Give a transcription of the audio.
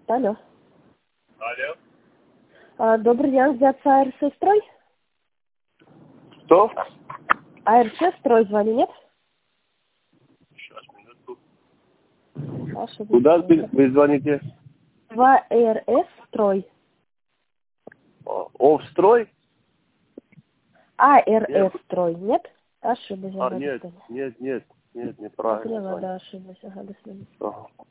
Алло. Алло. Добрый день, взяться АРС строй? Кто? АРС строй звали, нет? Сейчас, минуту. Ошибаюсь. Куда вы звоните? 2РС строй. Овстрой? АРС строй, нет? Ошибаюсь. Нет, неправильно. Да, ошибаюсь. Ага, до свидания. Ага.